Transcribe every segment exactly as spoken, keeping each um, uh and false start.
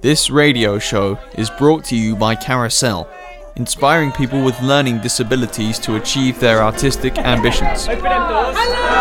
This radio show is brought to you by Carousel, inspiring people with learning disabilities to achieve their artistic ambitions. Open them doors.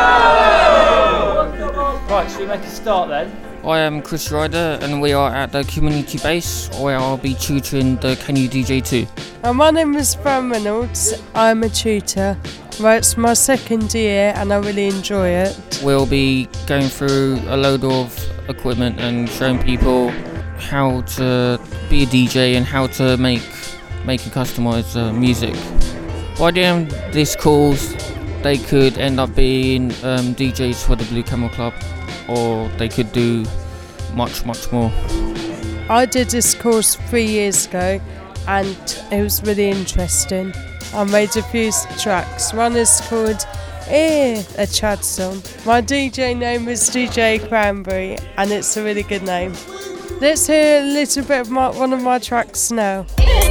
Hello! Right, should we make a start then? I am Chris Ryder and we are at the community base where I'll be tutoring the Can You D J two. Uh, my name is Fran Reynolds. I'm a tutor. Well, it's my second year and I really enjoy it. We'll be going through a load of equipment and showing people how to be a D J and how to make make and customise uh, music. By the end of this course, they could end up being um, D Js for the Blue Camel Club, or they could do much, much more. I did this course three years ago and it was really interesting. I made a few tracks. One is called Eh, a Chad song. My D J name is D J Cranberry and it's a really good name. Let's hear a little bit of my, one of my tracks now.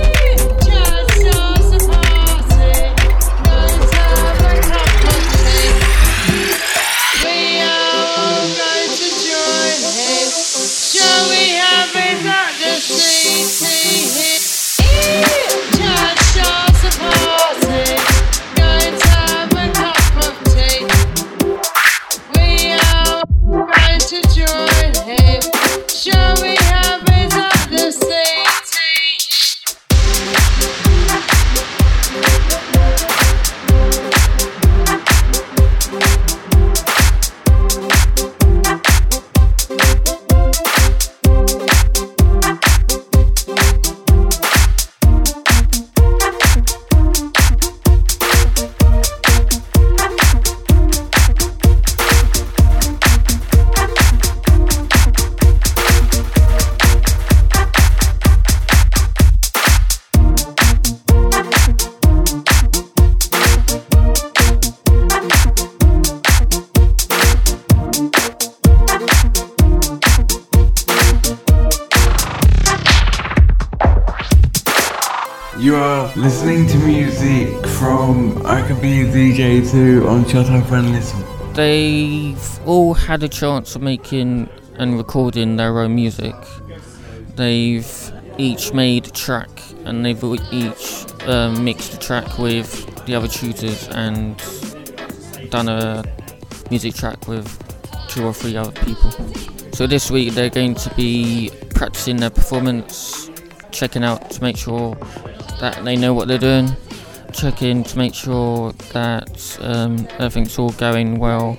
You are listening to music from I Can Be a D J two on Shut Up and Listen. They've all had a chance of making and recording their own music. They've each made a track and they've each um, mixed a track with the other tutors and done a music track with two or three other people. So this week they're going to be practicing their performance, checking out to make sure that they know what they're doing, checking to make sure that um, everything's all going well,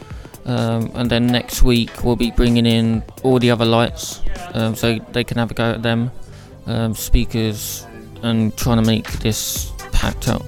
um, and then next week we'll be bringing in all the other lights um, so they can have a go at them, um, speakers, and trying to make this packed out.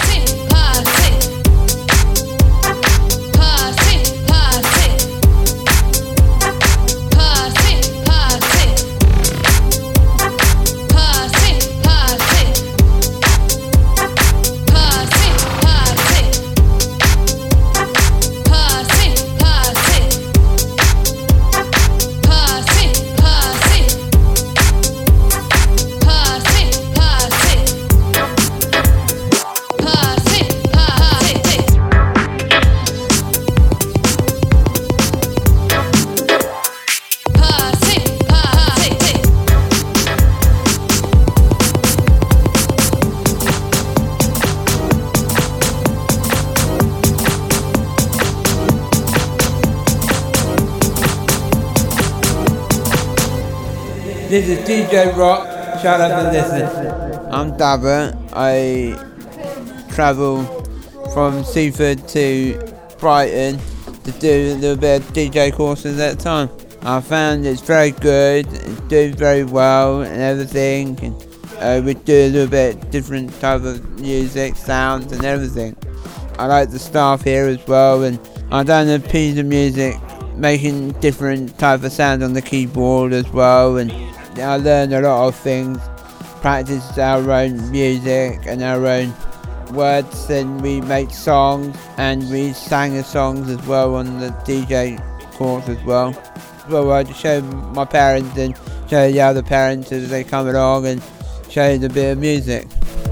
This is D J Rock, shut up and listen. I'm Dabber. I travel from Seaford to Brighton to do a little bit of D J courses at a time. I found it's very good, it's doing very well and everything. And, uh, we do a little bit different type of music, sounds and everything. I like the staff here as well, and I've done a piece of music making different type of sounds on the keyboard as well, and I learned a lot of things, practiced our own music and our own words, and we make songs and we sang the songs as well on the D J course as well. Well, I just show my parents and show the other parents as they come along and show them a bit of music.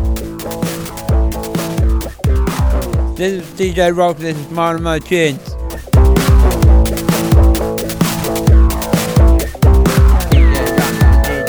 This is D J Rock, this is one of my tunes. D J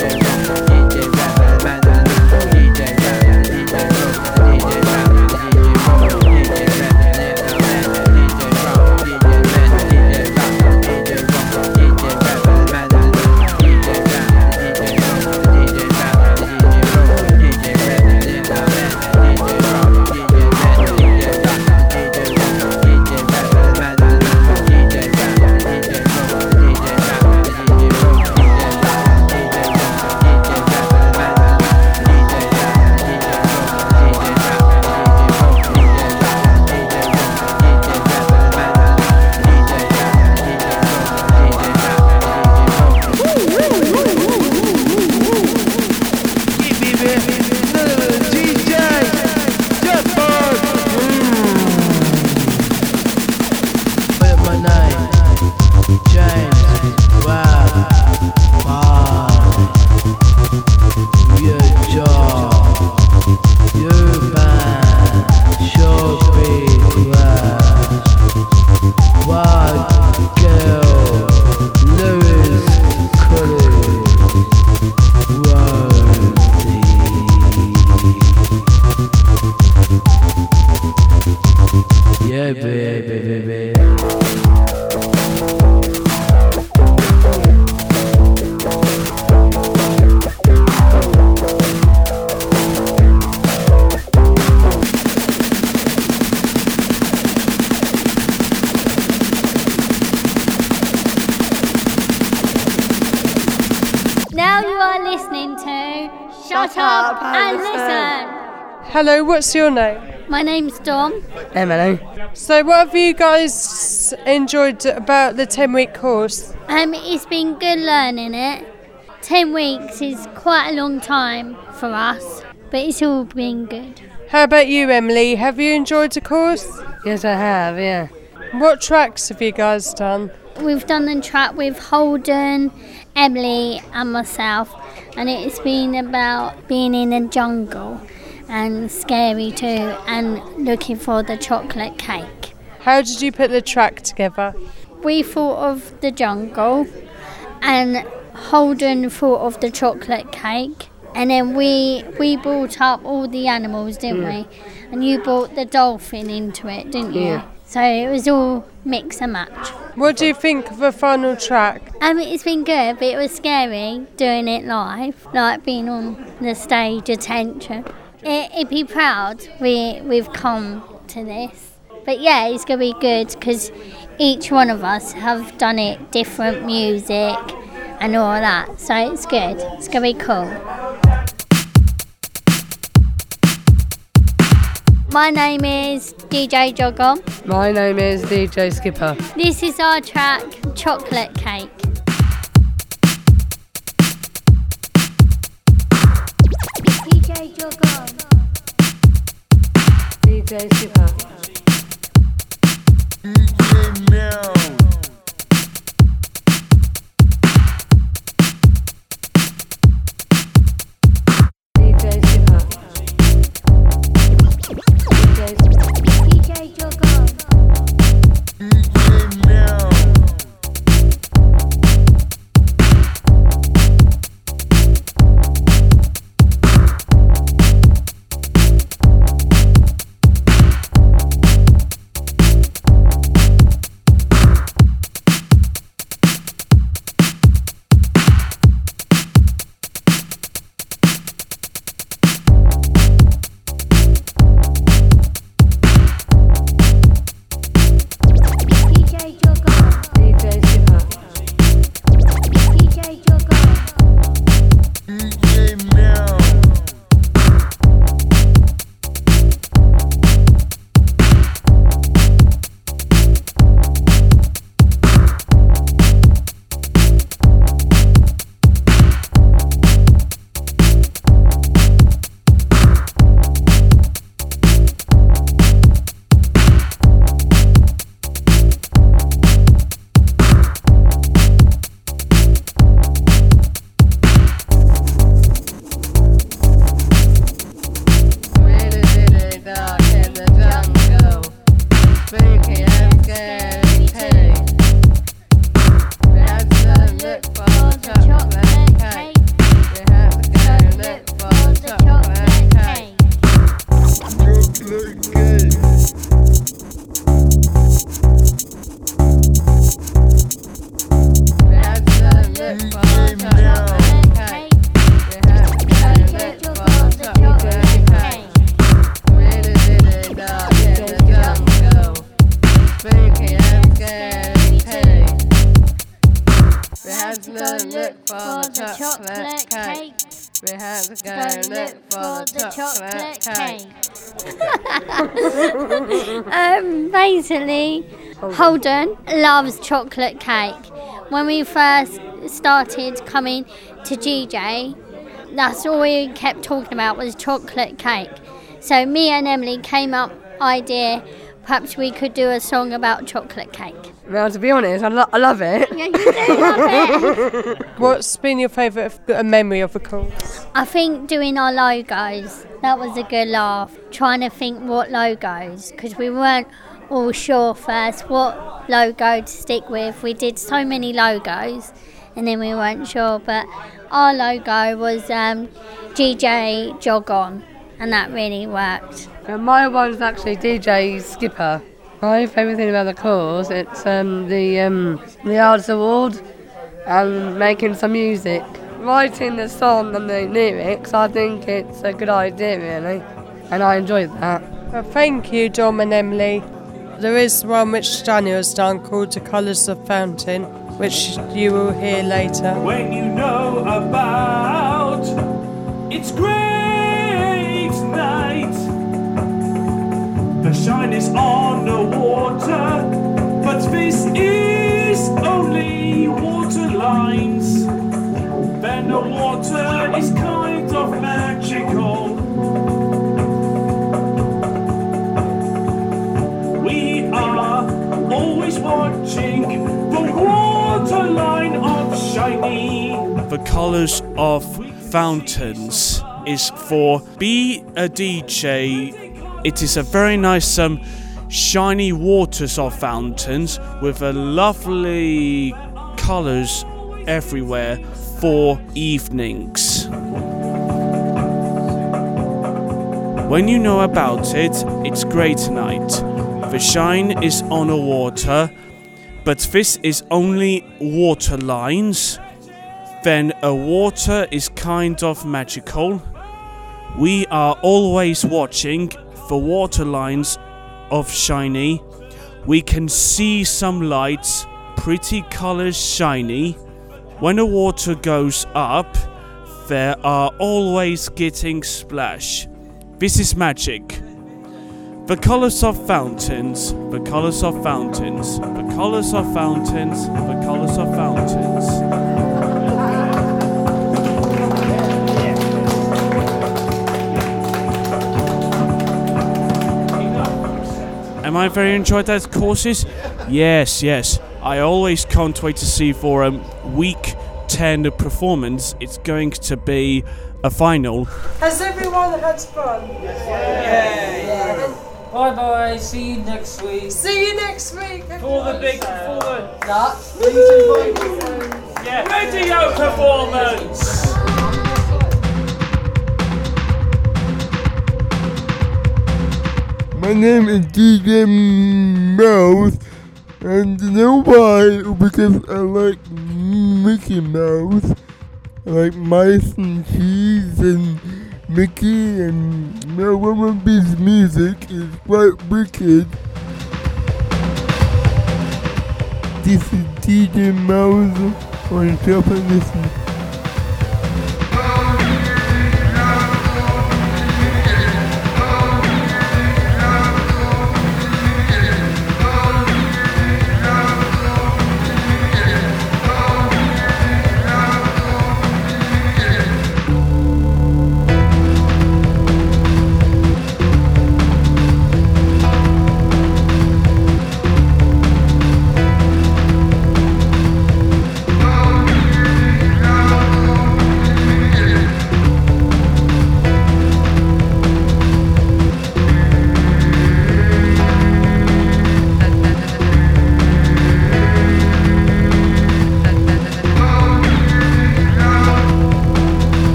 Now you are listening to Shut, Shut Up and Listen. Hello, what's your name? My name's Dom. Emily. So what have you guys enjoyed about the ten-week course? Um, it's been good learning it. Ten weeks is quite a long time for us, but it's all been good. How about you, Emily? Have you enjoyed the course? Yes, I have, yeah. What tracks have you guys done? We've done the track with Holden, Emily and myself, and it's been about being in the jungle and scary too, and looking for the chocolate cake. How did you put the track together? We thought of the jungle, and Holden thought of the chocolate cake, and then we we brought up all the animals, didn't mm. we? And you brought the dolphin into it, didn't you? Yeah. So it was all mix and match. What do you think of the final track? Um, it's been good, but it was scary doing it live, like being on the stage, attention. It, it'd be proud we, we've come to this. But yeah, it's going to be good because each one of us have done it, different music and all that. So it's good. It's going to be cool. My name is D J Jogon. My name is D J Skipper. This is our track, Chocolate Cake. D J Jogon. D J Skipper. D J Meow. We have to go look for the chocolate cake. um, basically, Holden loves chocolate cake. When we first started coming to G J, that's all we kept talking about was chocolate cake. So me and Emily came up idea, perhaps we could do a song about chocolate cake. Well, to be honest, I, lo- I love it. Yeah, you do love it. What's been your favourite f- memory of the course? I think doing our logos, that was a good laugh. Trying to think what logos, because we weren't all sure first what logo to stick with. We did so many logos and then we weren't sure, but our logo was um, G J Jog On, and that really worked. Uh, my one's actually D J Skipper. My favourite thing about the course, it's um, the um, the Arts Award and making some music. Writing the song and the lyrics, I think it's a good idea really, and I enjoyed that. Well, thank you, Dom and Emily. There is one which Daniel has done called The Colours of Fountain, which you will hear later. When you know about water lines, then the water is kind of magical. We are always watching the waterline of shiny. The colours of fountains is for be a D J. It is a very nice um, shiny waters of fountains with a lovely colours everywhere for evenings. When you know about it, it's great tonight. The shine is on the water, but this is only water lines. Then a water is kind of magical. We are always watching the water lines of shiny. We can see some lights, pretty colors shiny. When the water goes up, there are always getting splash. This is magic. The colors of fountains, the colors of fountains, the colors of fountains, the colors of fountains. Am I very enjoyed that courses? Yes, yes. I always can't wait to see for um, week ten performance. It's going to be a final. Has everyone had fun? Yeah. yeah. Bye bye. See you next week. See you next week. For the big performance. Nuts. Yeah. Radio performance. My name is D J Mouse, and you know why? Because I like Mickey Mouse. I like mice and cheese and Mickey, and Mel Wimmerby's music is quite wicked. This is D J Mouse on Shop and Listen.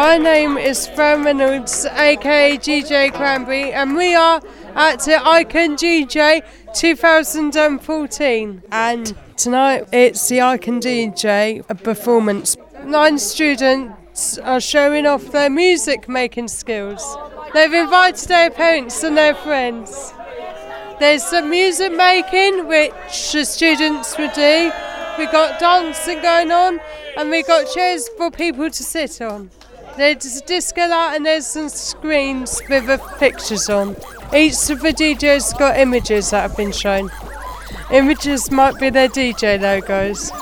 My name is Fran Reynolds, aka G J Cranberry, and we are at the Icon G J twenty fourteen. And tonight it's the Icon D J performance. Nine students are showing off their music making skills. They've invited their parents and their friends. There's some music making which the students will do. We've got dancing going on, and we've got chairs for people to sit on. There's a disco light and there's some screens with the pictures on. Each of the D Js got images that have been shown. Images might be their D J logos.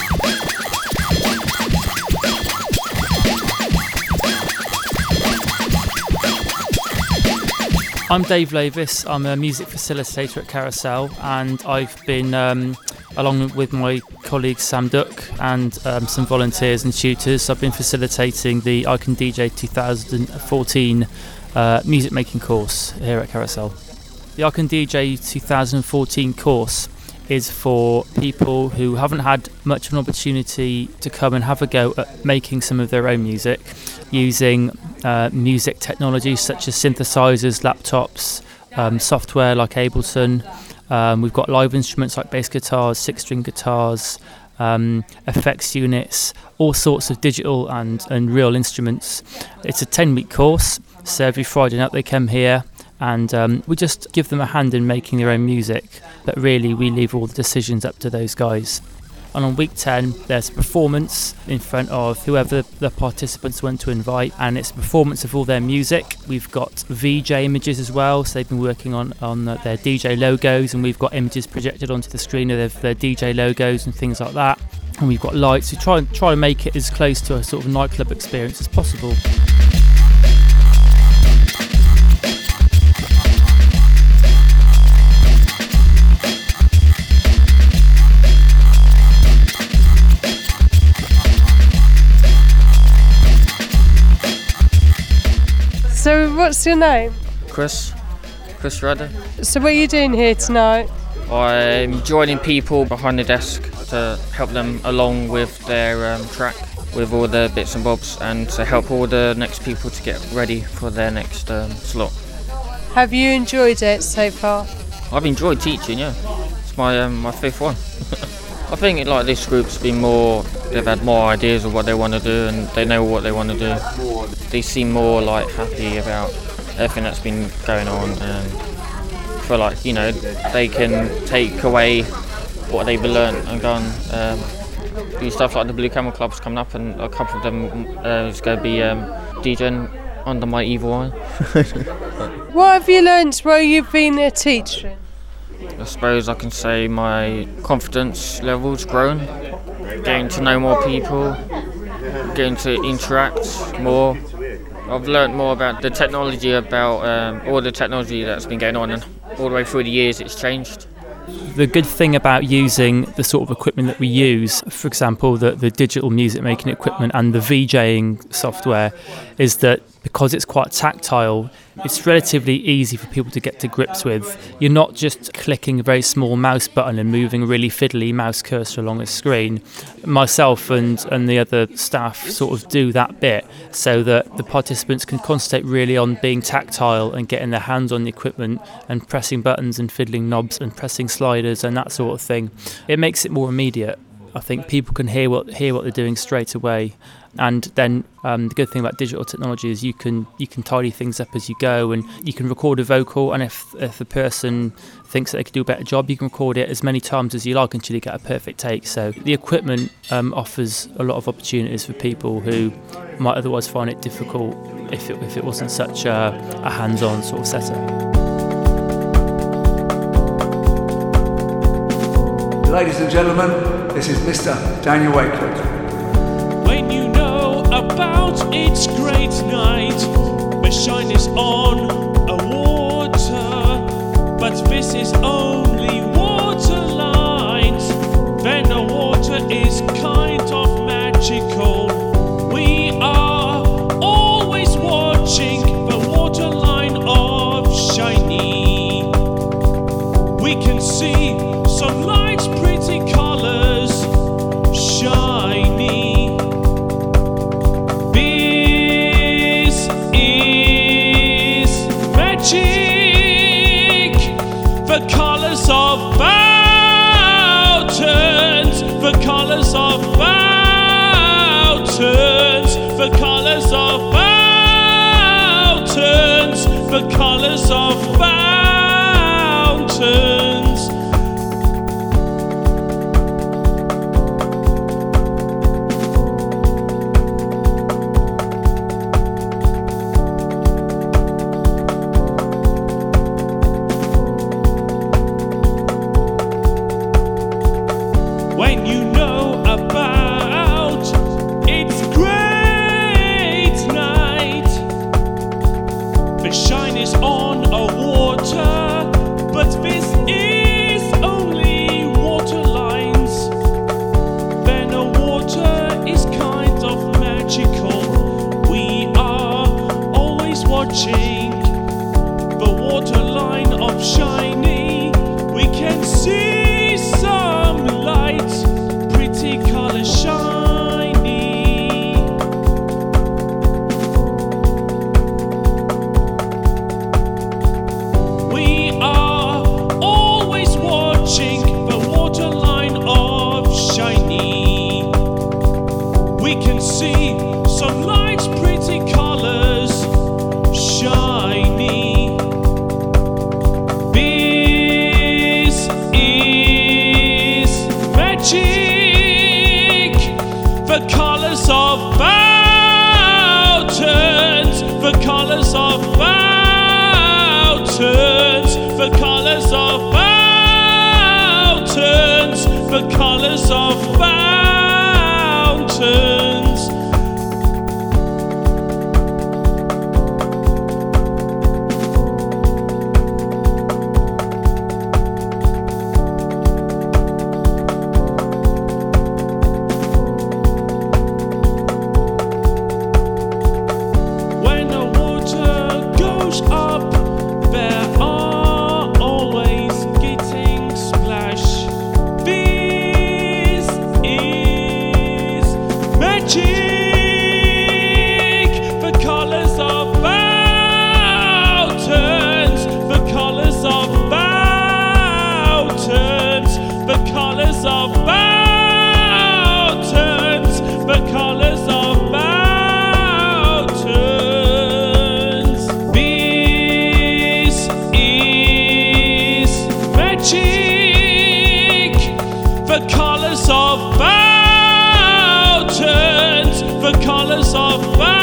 I'm Dave Lavis. I'm a music facilitator at Carousel, and I've been, um, along with my colleague Sam Duck and um, some volunteers and tutors, I've been facilitating the Icon D J twenty fourteen uh, music making course here at Carousel. The Icon D J twenty fourteen course is for people who haven't had much of an opportunity to come and have a go at making some of their own music using uh, music technology such as synthesizers, laptops, um, software like Ableton. Um, we've got live instruments like bass guitars, six-string guitars, um, effects units, all sorts of digital and, and real instruments. It's a ten-week course, so every Friday night they come here and um, we just give them a hand in making their own music, but really we leave all the decisions up to those guys. And on week ten, there's a performance in front of whoever the participants want to invite, and it's a performance of all their music. We've got V J images as well, so they've been working on, on their D J logos, and we've got images projected onto the screen of their, their D J logos and things like that. And we've got lights. We try, try to make it as close to a sort of nightclub experience as possible. So what's your name? Chris, Chris Rudder. So what are you doing here tonight? I'm joining people behind the desk to help them along with their um, track, with all the bits and bobs, and to help all the next people to get ready for their next um, slot. Have you enjoyed it so far? I've enjoyed teaching, yeah. It's my um, my fifth one. I think it, like this group's been more, they've had more ideas of what they want to do and they know what they want to do. They seem more like happy about everything that's been going on, and feel like, you know, they can take away what they've learned and go and um, do stuff like the Blue Camel Club's coming up, and a couple of them uh, is going to be um, DJing under my evil eye. What have you learned while you've been a teacher? I suppose I can say my confidence level's grown, getting to know more people, getting to interact more. I've learnt more about the technology, about um, all the technology that's been going on, and all the way through the years it's changed. The good thing about using the sort of equipment that we use, for example, the, the digital music making equipment and the VJing software, is that because it's quite tactile, it's relatively easy for people to get to grips with. You're not just clicking a very small mouse button and moving a really fiddly mouse cursor along a screen. Myself and, and the other staff sort of do that bit so that the participants can concentrate really on being tactile and getting their hands on the equipment and pressing buttons and fiddling knobs and pressing sliders and that sort of thing. It makes it more immediate. I think people can hear what hear what they're doing straight away. And then um, the good thing about digital technology is you can you can tidy things up as you go, and you can record a vocal, and if if the person thinks that they could do a better job, you can record it as many times as you like until you get a perfect take. So the equipment um, offers a lot of opportunities for people who might otherwise find it difficult if it, if it wasn't such a, a hands-on sort of setup. Ladies and gentlemen, this is Mister Daniel Wakefield. When you know about its great night, the shine is on a water, but this is only water lines. Then the water is kind of magical. We are always watching the waterline of shiny. We can see some lights, pretty colors, shiny. Big the colours of fountains, the colours of fountains. When you know about its great night, the shine is on a water, but this is only water lines. Then a water is kind of magical. We are always watching the waterline of shiny. We can see some light, pretty color shiny. We are always watching the waterline of shiny. We can see some light, pretty colors shiny. This is magic, the colours of fountains, the colours of fountains, the colours of fountains, the colours of fountains. When the water goes up, there are always getting splash. This is magic, the colours of fountains, the colours of fountains, the colours of fountains, the colours of fountains. This is magic, the colours of fountains, the colours of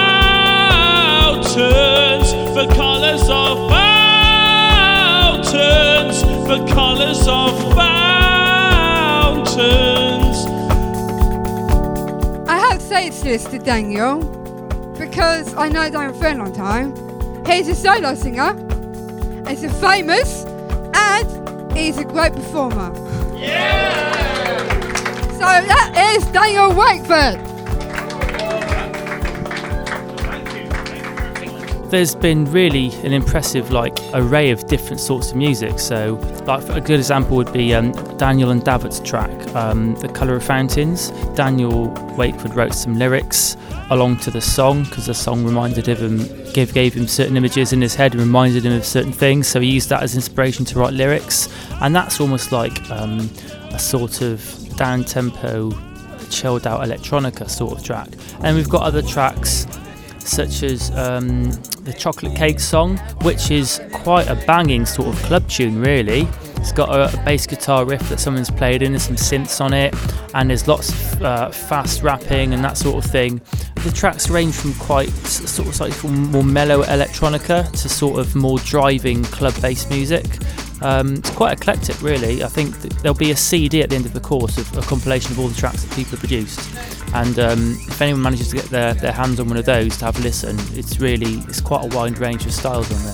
fountains, the colours of fountains, the colours of fountains. I have to say it's this to Daniel because I know Daniel for a long time. He's a solo singer, he's a famous, and he's a great performer. Yeah! So that is Daniel Wakeford. There's been really an impressive like array of different sorts of music. So like a good example would be um, Daniel and David's track, um, The Colour of Fountains. Daniel Wakeford wrote some lyrics along to the song because the song reminded him, gave, gave him certain images in his head and reminded him of certain things. So he used that as inspiration to write lyrics. And that's almost like um, a sort of down-tempo, chilled out electronica sort of track. And we've got other tracks such as um, the Chocolate Cake song, which is quite a banging sort of club tune really. It's got a, a bass guitar riff that someone's played in and some synths on it, and there's lots of uh, fast rapping and that sort of thing. The tracks range from quite s- sort of slightly more mellow electronica to sort of more driving club-based music. Um, it's quite eclectic really. I think th- there'll be a C D at the end of the course of a compilation of all the tracks that people have produced, and um, if anyone manages to get their, their hands on one of those to have a listen, it's really, it's quite a wide range of styles on there.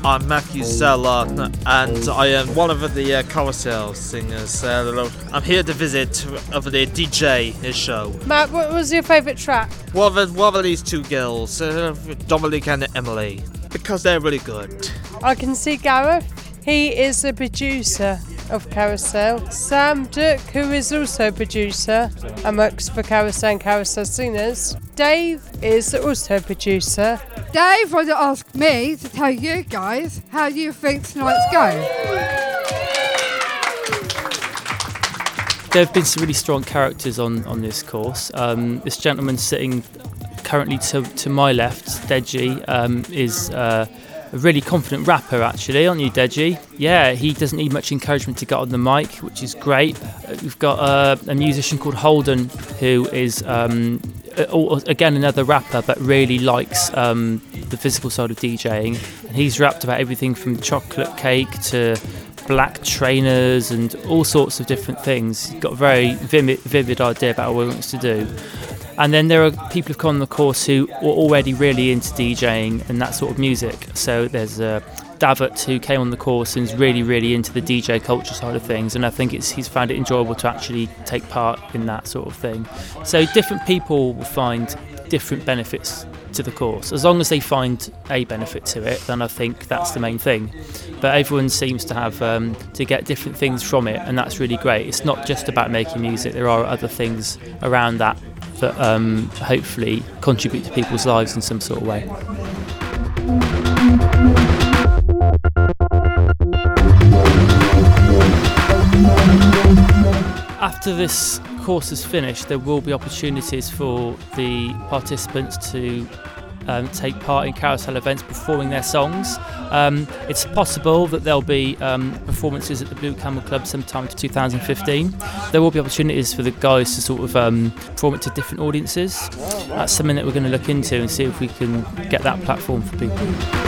I'm Matthew Seller, and I am one of the uh, carousel singers. Uh, I'm here to visit of the D J his show. Matt, what was your favourite track? What are, what are these two girls, uh, Dominic and Emily? Because they're really good. I can see Gareth. He is the producer of Carousel. Sam Duck, who is also a producer and works for Carousel and Carousel Singers. Dave is also a producer. Dave wanted to ask me to tell you guys how you think tonight's going. There have been some really strong characters on, on this course. Um, this gentleman sitting currently to, to my left, Deji, um, is uh, a really confident rapper actually, aren't you, Deji? Yeah, he doesn't need much encouragement to get on the mic, which is great. Uh, we've got uh, a musician called Holden, who is um, uh, again another rapper, but really likes um, the physical side of DJing. And he's rapped about everything from chocolate cake to black trainers and all sorts of different things. He's got a very vivid, vivid idea about what he wants to do. And then there are people who've come on the course who were already really into DJing and that sort of music. So there's uh, Davut, who came on the course and is really, really into the D J culture side of things. And I think it's, he's found it enjoyable to actually take part in that sort of thing. So different people will find different benefits to the course. As long as they find a benefit to it, then I think that's the main thing. But everyone seems to have um, to get different things from it, and that's really great. It's not just about making music. There are other things around that that um, hopefully contribute to people's lives in some sort of way. After this course is finished, there will be opportunities for the participants to um, take part in carousel events performing their songs. Um, it's possible that there'll be um, performances at the Blue Camel Club sometime in two thousand fifteen. There will be opportunities for the guys to sort of um, perform it to different audiences. That's something that we're going to look into and see if we can get that platform for people.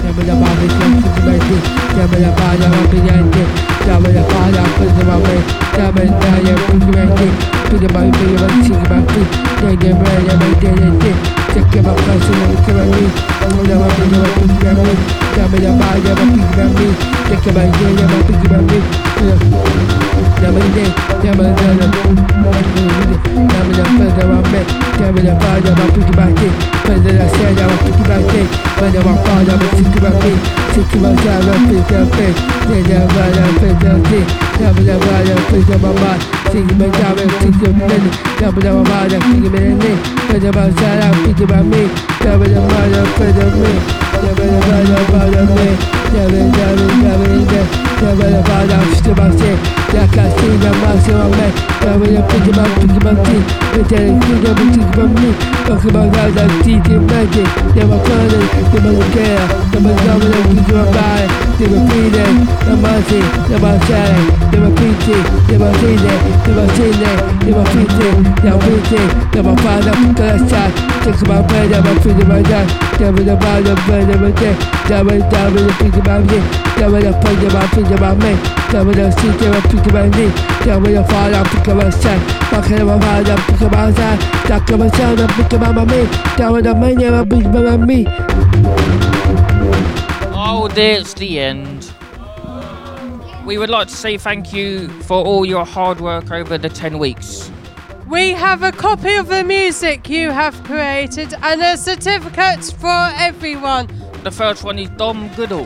Oh, there's the end. We would like to say thank you for all your hard work over the ten weeks. We have a copy of the music you have created and a certificate for everyone. The first one is Dom Goodall,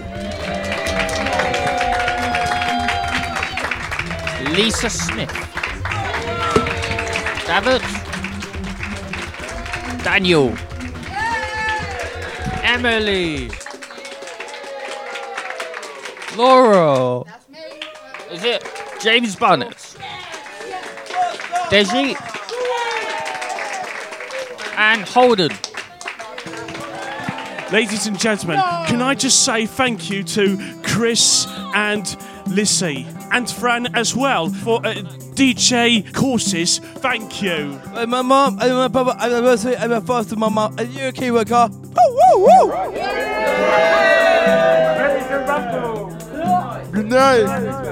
Lisa Smith, David, Daniel, Emily, Laura. Is it James Barnett? Deji and Holden. Ladies and gentlemen, can I just say thank you to Chris and Lissy and Fran as well for uh, D J courses. Thank you. Uh, my mum and my brother and my anniversary and my foster mama and you a key worker. Woo woo woo! Good night.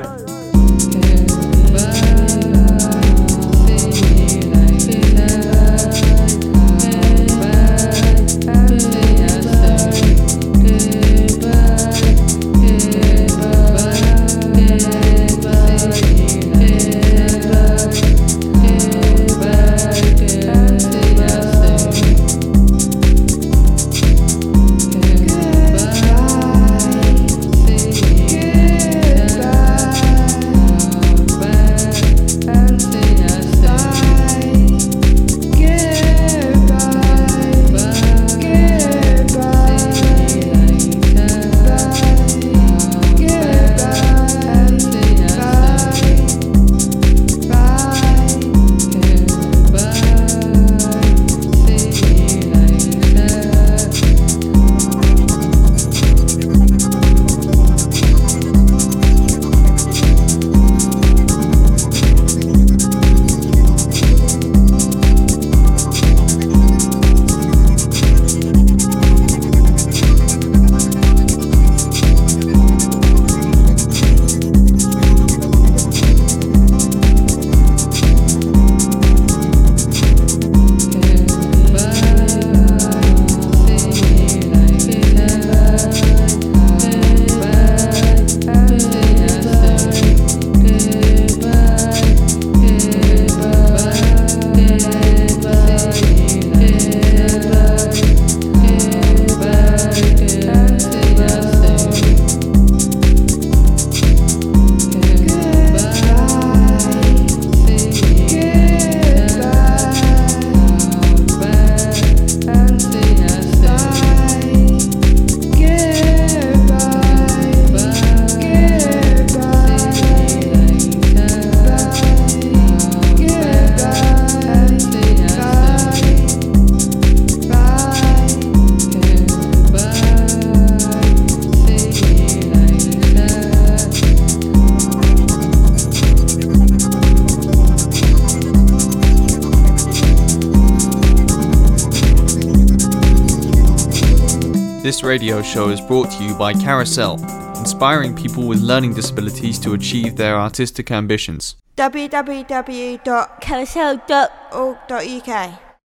This radio show is brought to you by Carousel, inspiring people with learning disabilities to achieve their artistic ambitions. w w w dot carousel dot org dot u k